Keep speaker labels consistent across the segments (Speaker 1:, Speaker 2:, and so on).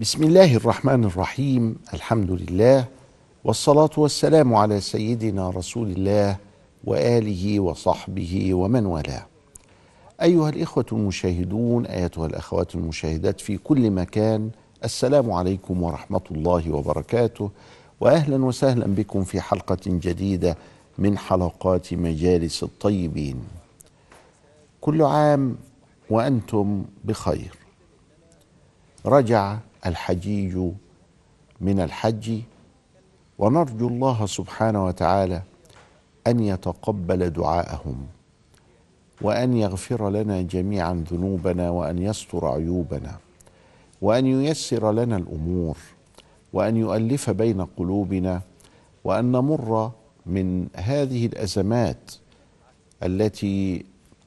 Speaker 1: بسم الله الرحمن الرحيم. الحمد لله والصلاة والسلام على سيدنا رسول الله وآله وصحبه ومن والاه. أيها الإخوة المشاهدون، أيتها الأخوات المشاهدات في كل مكان، السلام عليكم ورحمة الله وبركاته، وأهلا وسهلا بكم في حلقة جديدة من حلقات مجالس الطيبين. كل عام وأنتم بخير. رجع الحجيج من الحج، ونرجو الله سبحانه وتعالى أن يتقبل دعاءهم، وأن يغفر لنا جميعا ذنوبنا، وأن يستر عيوبنا، وأن ييسر لنا الأمور، وأن يؤلف بين قلوبنا، وأن نمر من هذه الأزمات التي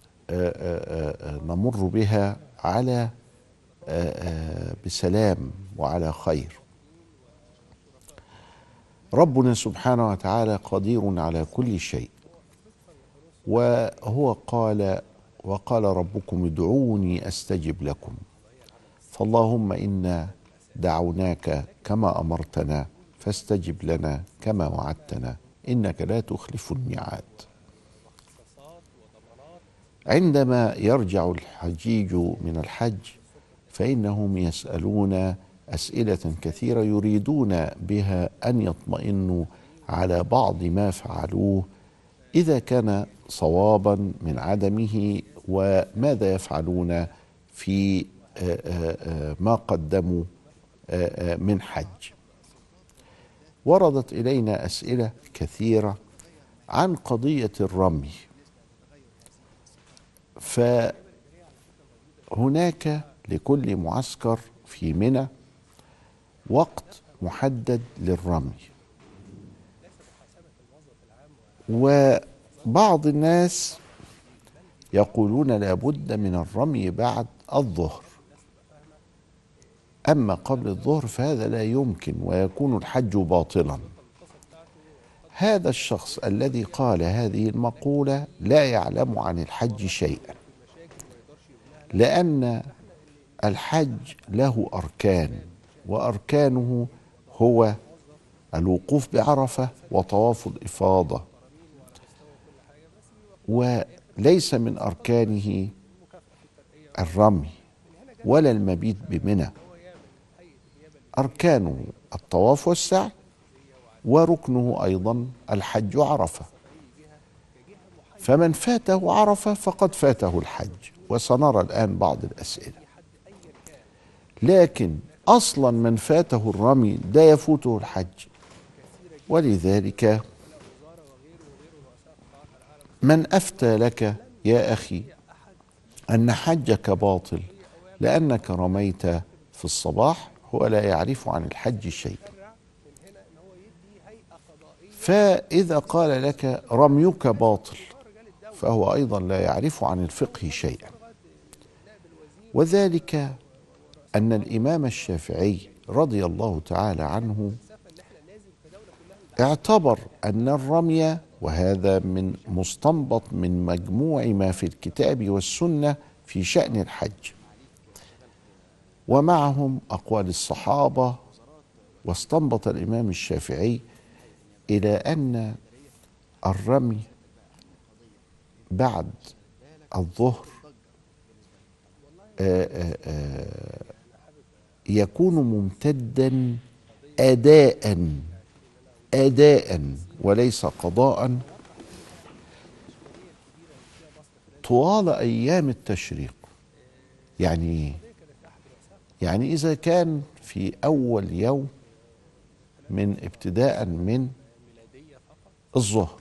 Speaker 1: نمر بها على بسلام وعلى خير. ربنا سبحانه وتعالى قدير على كل شيء، وهو وقال ربكم ادعوني أستجب لكم. فاللهم إنا دعوناك كما أمرتنا فاستجب لنا كما وعدتنا إنك لا تخلف الميعاد. عندما يرجع الحجيج من الحج فإنهم يسألون أسئلة كثيرة يريدون بها أن يطمئنوا على بعض ما فعلوه، إذا كان صوابا من عدمه، وماذا يفعلون في ما قدموا من حج. وردت إلينا أسئلة كثيرة عن قضية الرمي، فهناك لكل معسكر في منى وقت محدد للرمي، وبعض الناس يقولون لابد من الرمي بعد الظهر، أما قبل الظهر فهذا لا يمكن ويكون الحج باطلا. هذا الشخص الذي قال هذه المقولة لا يعلم عن الحج شيئا، لأن الحج له أركان، وأركانه هو الوقوف بعرفة وطواف الإفاضة، وليس من أركانه الرمي ولا المبيت بمنى. أركانه الطواف والسعي، وركنه أيضا الحج عرفة. فمن فاته عرفة فقد فاته الحج، وسنرى الآن بعض الأسئلة. لكن أصلا من فاته الرمي لا يفوته الحج، ولذلك من أفتى لك يا أخي أن حجك باطل لأنك رميت في الصباح هو لا يعرف عن الحج شيء. فإذا قال لك رميك باطل فهو أيضا لا يعرف عن الفقه شيئا، وذلك أن الإمام الشافعي رضي الله تعالى عنه اعتبر أن الرمي، وهذا من مستنبط من مجموع ما في الكتاب والسنة في شأن الحج، ومعهم أقوال الصحابة، واستنبط الإمام الشافعي إلى أن الرمي بعد الظهر يكون ممتدا أداء وليس قضاء طوال أيام التشريق. يعني إذا كان في أول يوم من ابتداء من الظهر،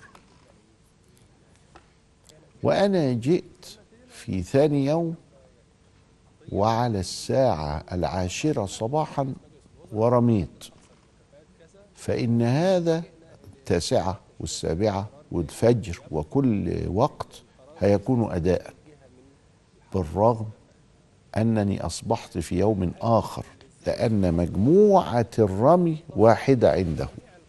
Speaker 1: وأنا جئت في ثاني يوم وعلى الساعة 10 صباحا ورميت، فإن هذا 9 و7 والفجر وكل وقت هيكون أداء، بالرغم أنني أصبحت في يوم آخر، لأن مجموعة الرمي واحدة عنده،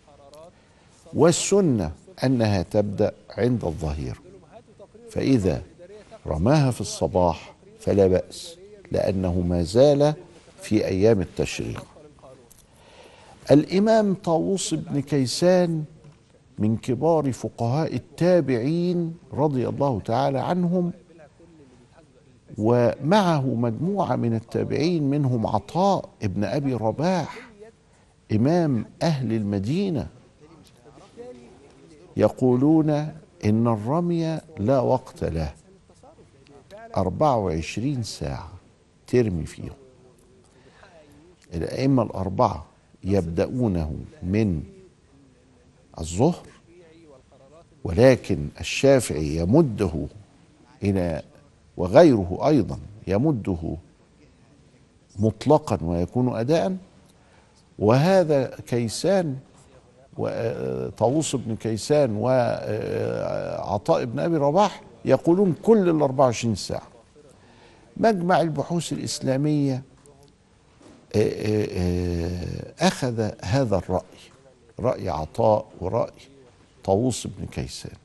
Speaker 1: والسنة أنها تبدأ عند الظهيرة. فإذا رماها في الصباح فلا بأس، لأنه ما زال في أيام التشريق. الإمام طاووس بن كيسان من كبار فقهاء التابعين رضي الله تعالى عنهم، ومعه مجموعة من التابعين منهم عطاء ابن أبي رباح إمام أهل المدينة، يقولون إن الرمي لا وقت له، 24 ساعة ترمي فيهم. الأئمة الأربعة يبدأونه من الظهر، ولكن الشافعي يمده إلى، وغيره أيضا يمده مطلقا ويكون أداء. وهذا كيسان وطاووس بن كيسان وعطاء بن أبي رباح يقولون كل 24 ساعة. مجمع البحوث الإسلامية أخذ هذا الرأي، رأي عطاء ورأي طاووس بن كيسان.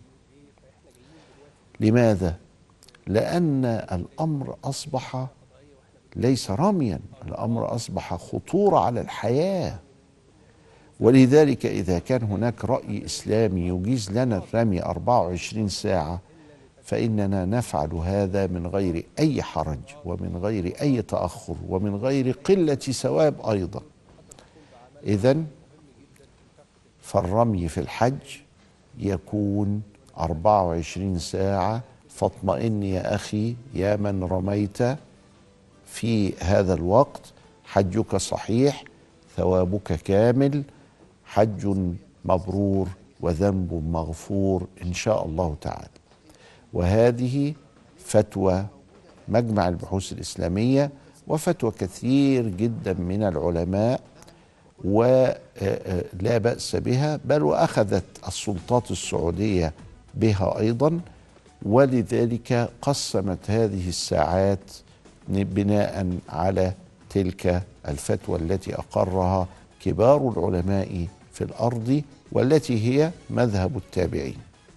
Speaker 1: لماذا؟ لأن الأمر أصبح ليس رميا، الأمر أصبح خطورة على الحياة. ولذلك إذا كان هناك رأي إسلامي يجيز لنا الرمي 24 ساعة فإننا نفعل هذا من غير أي حرج ومن غير أي تأخر ومن غير قلة ثواب أيضا. إذن فالرمي في الحج يكون 24 ساعة. فاطمئن يا أخي يا من رميت في هذا الوقت، حجك صحيح، ثوابك كامل، حج مبرور وذنب مغفور إن شاء الله تعالى. وهذه فتوى مجمع البحوث الإسلامية وفتوى كثير جدا من العلماء، ولا بأس بها، بل وأخذت السلطات السعودية بها أيضا. ولذلك قسمت هذه الساعات بناء على تلك الفتوى التي أقرها كبار العلماء في الأرض، والتي هي مذهب التابعين،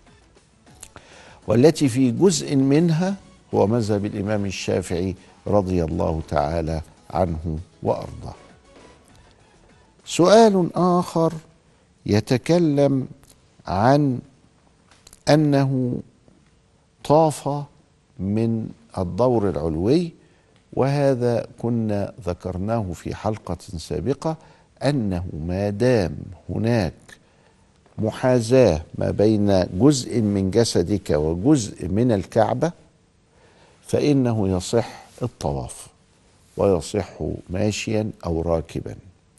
Speaker 1: والتي في جزء منها هو مذهب الإمام الشافعي رضي الله تعالى عنه وأرضاه. سؤال آخر يتكلم عن أنه طاف من الدور العلوي، وهذا كنا ذكرناه في حلقة سابقة، أنه ما دام هناك محاذاة ما بين جزء من جسدك وجزء من الكعبة فإنه يصح الطواف، ويصح ماشيا أو راكبا.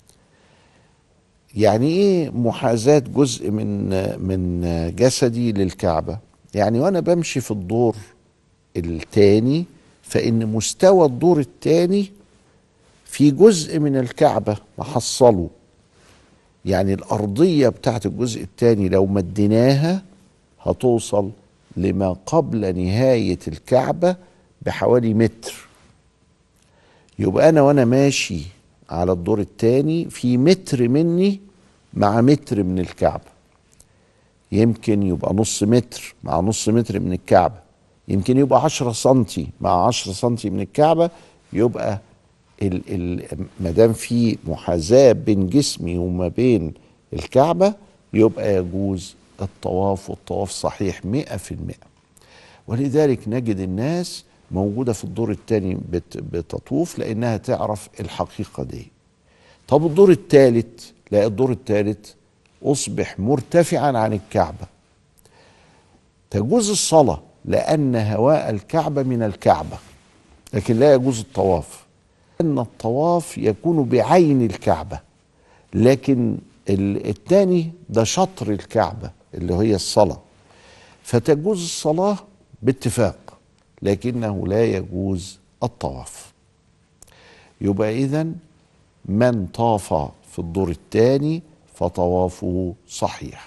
Speaker 1: يعني إيه محاذاة جزء من جسدي للكعبة؟ يعني وأنا بمشي في الدور الثاني فإن مستوى الدور الثاني في جزء من الكعبة محصله، يعني الأرضية بتاعت الجزء الثاني لو مديناها هتوصل لما قبل نهاية الكعبة بحوالي متر. يبقى أنا وأنا ماشي على الدور الثاني في متر مني مع متر من الكعبة، يمكن يبقى نص متر مع نص متر من الكعبة، يمكن يبقى 10 سنتي مع 10 سنتي من الكعبة. يبقى ما دام في محاذاة بين جسمي وما بين الكعبة يبقى يجوز الطواف، والطواف صحيح 100%. ولذلك نجد الناس موجودة في الدور الثاني بتطوف لأنها تعرف الحقيقة دي. طب الدور الثالث، لا، الدور الثالث أصبح مرتفعا عن الكعبة، تجوز الصلاة لأن هواء الكعبة من الكعبة، لكن لا يجوز الطواف، أن الطواف يكون بعين الكعبة، لكن الثاني ده شطر الكعبة اللي هي الصلاة، فتجوز الصلاة باتفاق لكنه لا يجوز الطواف. يبقى إذن من طاف في الدور الثاني فطوافه صحيح.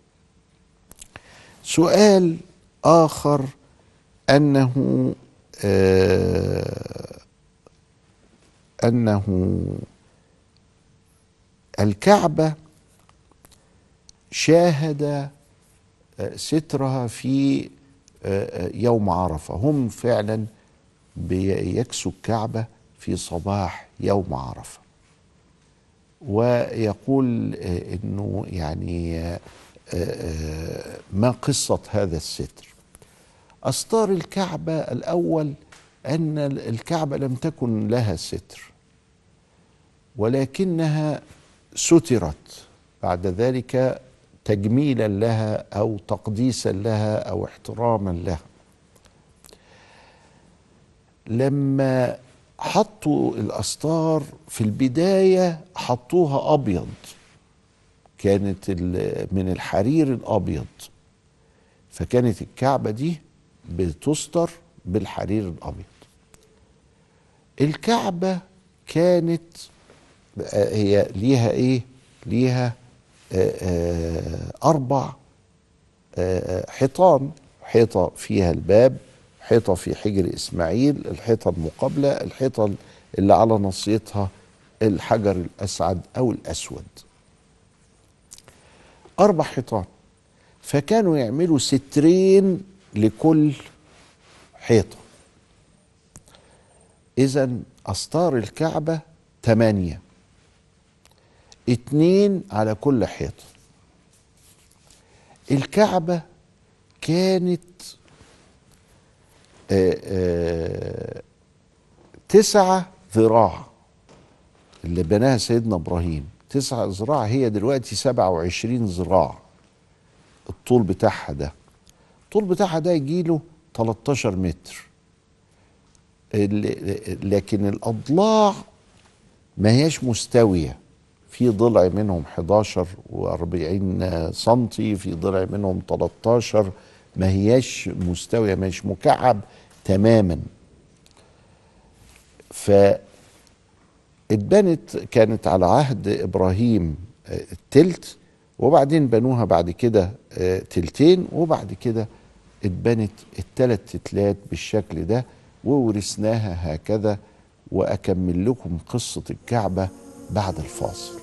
Speaker 1: سؤال آخر أنه الكعبة شاهد سترها في يوم عرفة. هم فعلا بيكسوا الكعبة في صباح يوم عرفة، ويقول انه يعني ما قصة هذا الستر؟ أستار الكعبة الأول أن الكعبة لم تكن لها ستر، ولكنها سترت بعد ذلك تجميلا لها أو تقديسا لها أو احتراما لها. لما حطوا الأستار في البداية حطوها أبيض، كانت من الحرير الأبيض، فكانت الكعبة دي بتستر بالحرير الأبيض. الكعبة كانت هي ليها ايه؟ ليها 4 حيطان، حيطة فيها الباب، حيطة في حجر إسماعيل، الحيطة المقابلة، الحيطة اللي على نصيتها الحجر الأسعد أو الأسود، 4 حيطان. فكانوا يعملوا سترين لكل حيطة. إذن أستار الكعبة 8، 2 على كل حيطة. الكعبة كانت 9 ذراع اللي بناها سيدنا إبراهيم، 9 ذراع. هي دلوقتي 27 ذراع الطول بتاعها ده. الطول بتاعها ده يجيله 13 متر، لكن الأضلاع ما هياش مستوية. في ضلع منهم 11 و40 سنتي، في ضلع منهم 13، ما هياش مستوية، مش مكعب تماما. فاتبنت، كانت على عهد إبراهيم التلت، وبعدين بنوها بعد كده تلتين، وبعد كده اتبنت ال3 تلات بالشكل ده وورثناها هكذا. وأكمل لكم قصة الكعبة بعد الفاصل.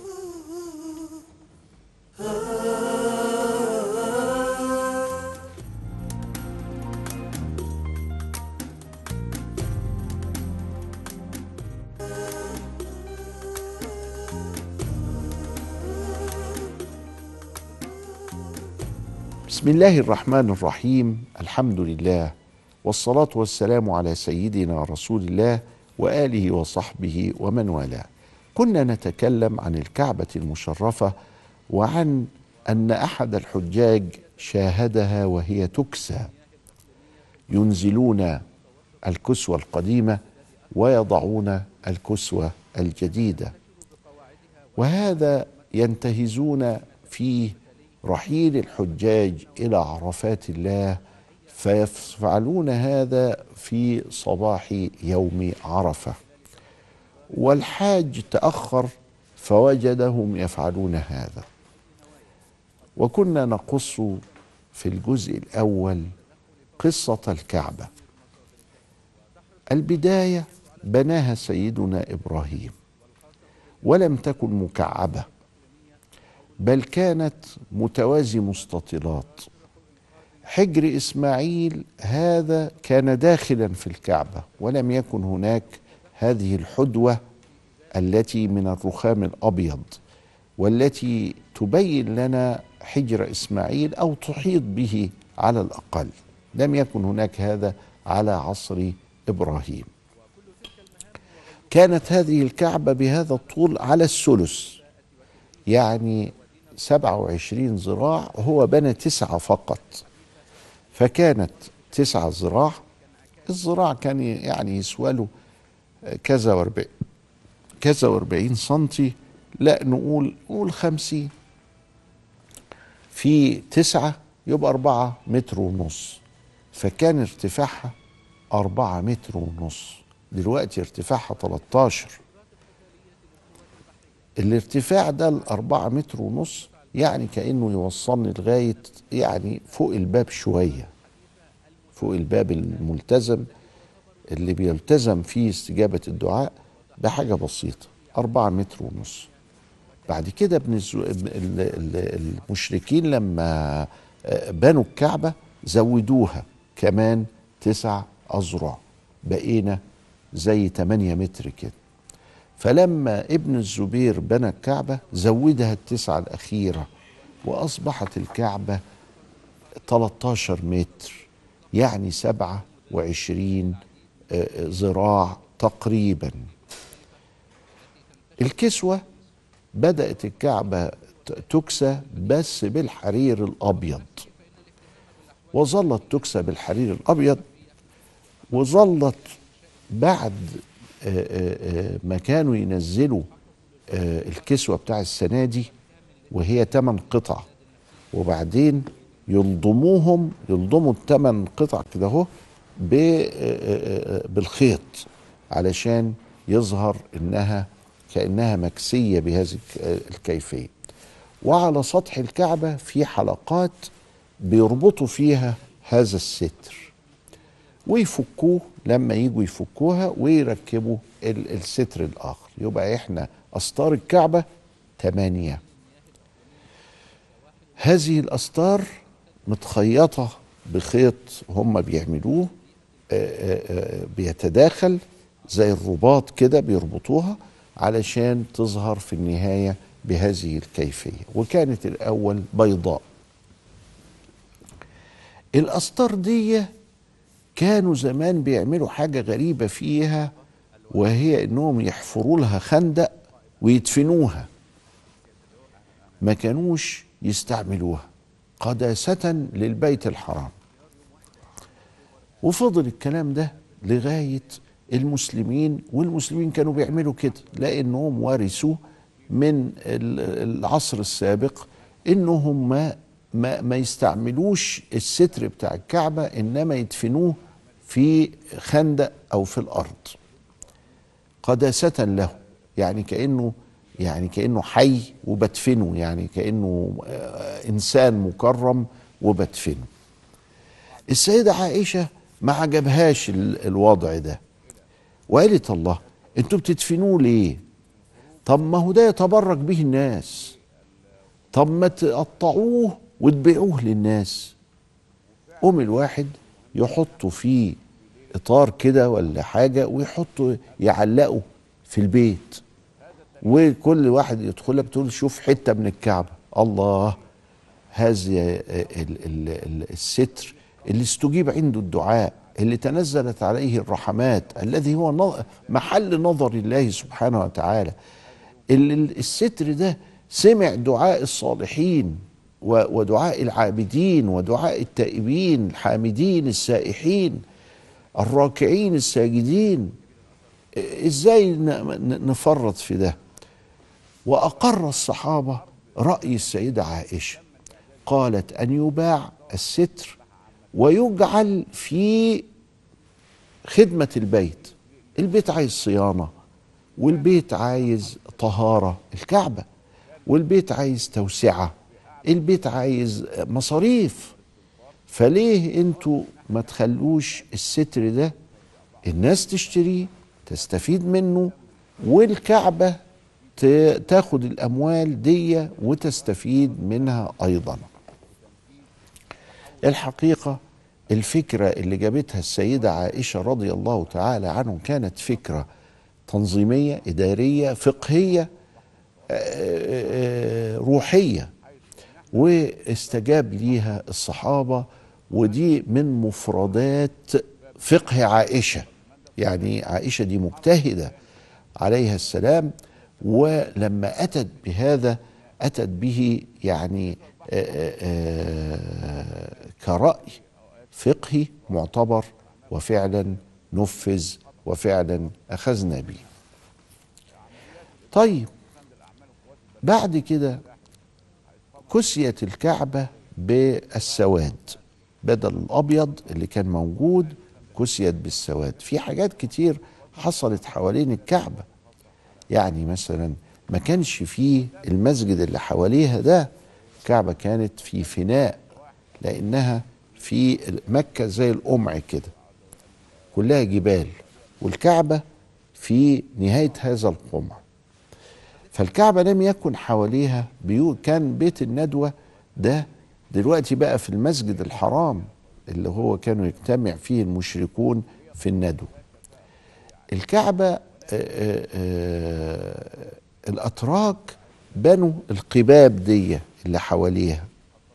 Speaker 1: بسم الله الرحمن الرحيم، الحمد لله، والصلاة والسلام على سيدنا رسول الله وآله وصحبه ومن والاه. كنا نتكلم عن الكعبة المشرفة، وعن أن أحد الحجاج شاهدها وهي تكسى، ينزلون الكسوة القديمة ويضعون الكسوة الجديدة، وهذا ينتهزون فيه رحيل الحجاج إلى عرفات الله، فيفعلون هذا في صباح يوم عرفة. والحاج تأخر فوجدهم يفعلون هذا. وكنا نقص في الجزء الأول قصة الكعبة. البداية بناها سيدنا إبراهيم، ولم تكن مكعبة، بل كانت متوازي مستطيلات. حجر إسماعيل هذا كان داخلا في الكعبة، ولم يكن هناك هذه الحدوة التي من الرخام الأبيض، والتي تبين لنا حجر إسماعيل أو تحيط به على الأقل. لم يكن هناك هذا على عصر إبراهيم. كانت هذه الكعبة بهذا الطول على الثلث، يعني 27 ذراع، هو بنى 9 فقط، فكانت 9 ذراع. الذراع كان يعني يسوى له كذا و40 سنتي، لا نقول 50 في 9 يبقى 4 متر ونص، فكان ارتفاعها 4 متر ونص. دلوقتي ارتفاعها 13. الارتفاع ده ال4 متر ونص يعني كأنه يوصلني لغاية يعني فوق الباب شوية، فوق الباب الملتزم اللي بيلتزم فيه استجابة الدعاء بحاجة بسيطة، 4 متر ونص. بعد كده المشركين لما بنوا الكعبة زودوها كمان 9 أذرع، بقينا زي 8 متر كده. فلما ابن الزبير بنى الكعبة زودها التسعة الأخيرة، وأصبحت الكعبة 13 متر، يعني 27 ذراع تقريبا. الكسوة بدأت الكعبة تكسى بس بالحرير الأبيض، وظلت تكسى بالحرير الأبيض، وظلت بعد ما كانوا ينزلوا الكسوة بتاع السنة دي وهي 8 قطع، وبعدين يلضموا ال8 قطع كده اهو بالخيط علشان يظهر انها كأنها مكسية بهذه الكيفية. وعلى سطح الكعبة في حلقات بيربطوا فيها هذا الستر، ويفكوه لما يجوا يفكوها ويركبوا الستر الآخر. يبقى احنا أستار الكعبة 8. هذه الأستار متخيطة بخيط هم بيعملوه بيتداخل زي الرباط كده، بيربطوها علشان تظهر في النهاية بهذه الكيفية. وكانت الأول بيضاء. الأستار دي كانوا زمان بيعملوا حاجة غريبة فيها، وهي انهم يحفروا لها خندق ويدفنوها، ما كانوش يستعملوها قداسة للبيت الحرام. وفضل الكلام ده لغاية المسلمين، والمسلمين كانوا بيعملوا كده لأنهم ورثوا من العصر السابق انهم ما يستعملوش الستر بتاع الكعبة، انما يدفنوه في خندق او في الارض قداسة له، يعني كأنه حي وبدفنه، يعني كأنه انسان مكرم وبدفنه. السيدة عائشة ما عجبهاش الوضع ده، وقالت الله انتوا بتدفنوه ليه؟ طب ما هو ده يتبرك به الناس، طب ما تقطعوه وتبيعوه للناس. قوم الواحد يحطه في اطار كده ولا حاجه ويحطه يعلقه في البيت، وكل واحد يدخلها بتقول شوف حته من الكعبه. الله، هذا الستر اللي استجيب عنده الدعاء، اللي تنزلت عليه الرحمات، الذي هو محل نظر الله سبحانه وتعالى. الستر ده سمع دعاء الصالحين ودعاء العابدين ودعاء التائبين الحامدين السائحين الراكعين الساجدين. ازاي نفرط في ده؟ وأقر الصحابة رأي السيدة عائشة، قالت أن يباع الستر ويجعل في خدمة البيت. البيت عايز صيانة، والبيت عايز طهارة، الكعبة، والبيت عايز توسعة، البيت عايز مصاريف. فليه انتوا ما تخلوش الستر ده الناس تشتريه تستفيد منه، والكعبة تاخد الأموال دي وتستفيد منها أيضا. الحقيقة الفكرة اللي جابتها السيدة عائشة رضي الله تعالى عنه كانت فكرة تنظيمية إدارية فقهية روحية، واستجاب ليها الصحابة. ودي من مفردات فقه عائشة، يعني عائشة دي مجتهدة عليها السلام، ولما أتت بهذا أتت به يعني كرأي فقهي معتبر، وفعلا نفذ وفعلا أخذنا به. طيب بعد كده كسيت الكعبة بالسواد، بدل الأبيض اللي كان موجود كسيت بالسواد. في حاجات كتير حصلت حوالين الكعبة، يعني مثلا ما كانش فيه المسجد اللي حواليها ده، الكعبة كانت في فناء لأنها في مكة زي القمع كده كلها جبال، والكعبة في نهاية هذا القمع. فالكعبة لم يكن حواليها بيوت، كان بيت الندوة ده دلوقتي بقى في المسجد الحرام اللي هو كانوا يجتمع فيه المشركون في الندوة. الكعبة الأتراك بنوا القباب دي اللي حواليها،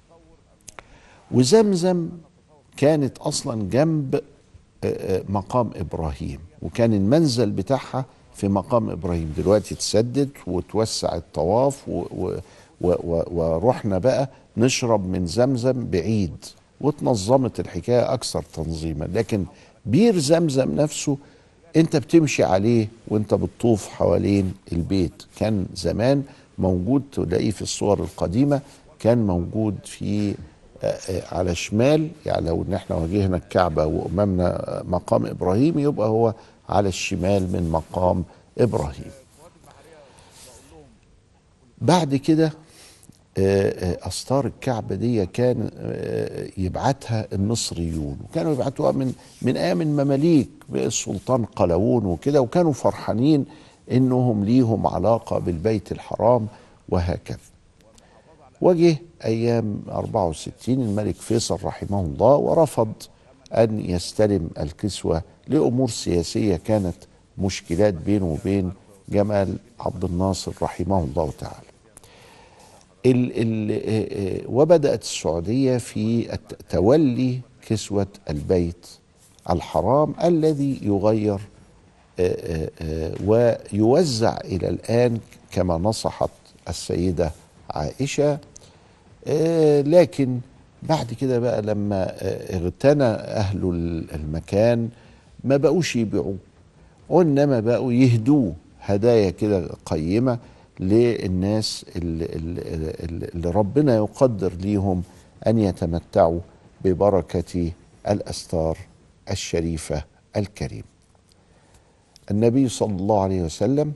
Speaker 1: وزمزم كانت أصلا جنب مقام إبراهيم، وكان المنزل بتاعها في مقام إبراهيم. دلوقتي اتسدد وتوسع الطواف ورحنا بقى نشرب من زمزم بعيد، وتنظمت الحكاية أكثر تنظيما. لكن بير زمزم نفسه انت بتمشي عليه وانت بتطوف حوالين البيت. كان زمان موجود، تلاقيه في الصور القديمة، كان موجود في على شمال، يعني لو ان احنا واجهنا الكعبة وامامنا مقام ابراهيم يبقى هو على الشمال من مقام ابراهيم. بعد كده أستار الكعبة دي كان يبعتها المصريون، وكانوا يبعتوها من أيام المماليك بالسلطان قلاوون وكده، وكانوا فرحانين إنهم ليهم علاقة بالبيت الحرام وهكذا. وجه أيام 64 الملك فيصل رحمه الله ورفض أن يستلم الكسوة لأمور سياسية، كانت مشكلات بينه وبين جمال عبد الناصر رحمه الله تعالى. وبدأت السعودية في تولي كسوة البيت الحرام الذي يغير ويوزع إلى الآن كما نصحت السيدة عائشة. لكن بعد كده بقى لما اغتنى أهل المكان ما بقوش يبيعوه، وإنما بقوا يهدوه هدايا كده قيمة للناس اللي ربنا يقدر ليهم أن يتمتعوا ببركة الأستار الشريفة الكريمة. النبي صلى الله عليه وسلم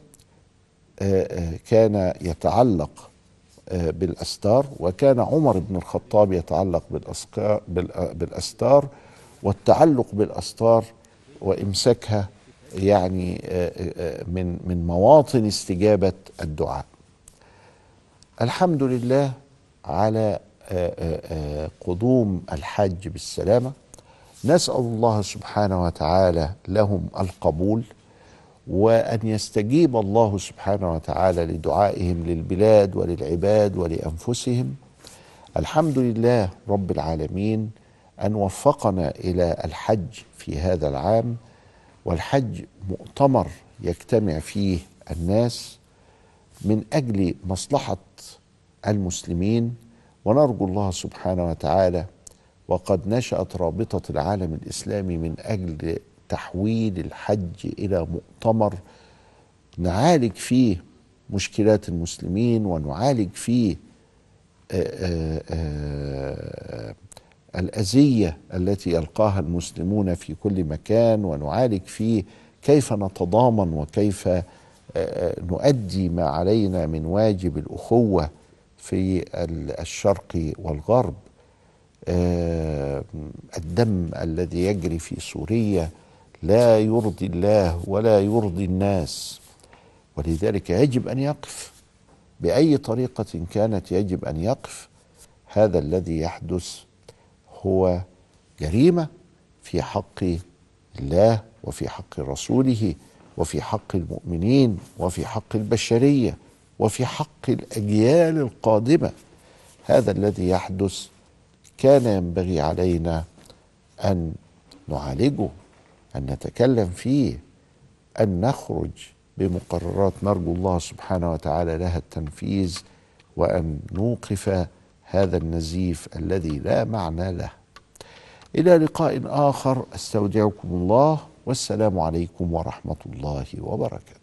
Speaker 1: كان يتعلق بالأستار، وكان عمر بن الخطاب يتعلق بالأستار. والتعلق بالأستار وإمساكها يعني من مواطن استجابة الدعاء. الحمد لله على قدوم الحج بالسلامة. نسأل الله سبحانه وتعالى لهم القبول، وأن يستجيب الله سبحانه وتعالى لدعائهم للبلاد وللعباد ولأنفسهم. الحمد لله رب العالمين أن وفقنا إلى الحج في هذا العام، والحج مؤتمر يجتمع فيه الناس من أجل مصلحة المسلمين، ونرجو الله سبحانه وتعالى. وقد نشأت رابطة العالم الإسلامي من أجل تحويل الحج إلى مؤتمر نعالج فيه مشكلات المسلمين، ونعالج فيه الأذية التي يلقاها المسلمون في كل مكان، ونعالج فيه كيف نتضامن وكيف نؤدي ما علينا من واجب الأخوة في الشرق والغرب. الدم الذي يجري في سوريا لا يرضي الله ولا يرضي الناس، ولذلك يجب أن يقف بأي طريقة كانت، يجب أن يقف. هذا الذي يحدث هو جريمة في حق الله وفي حق رسوله وفي حق المؤمنين وفي حق البشرية وفي حق الأجيال القادمة. هذا الذي يحدث كان ينبغي علينا أن نعالجه، أن نتكلم فيه، أن نخرج بمقررات نرجو الله سبحانه وتعالى لها التنفيذ، وأن نوقف هذا النزيف الذي لا معنى له. إلى لقاء آخر، أستودعكم الله، والسلام عليكم ورحمة الله وبركاته.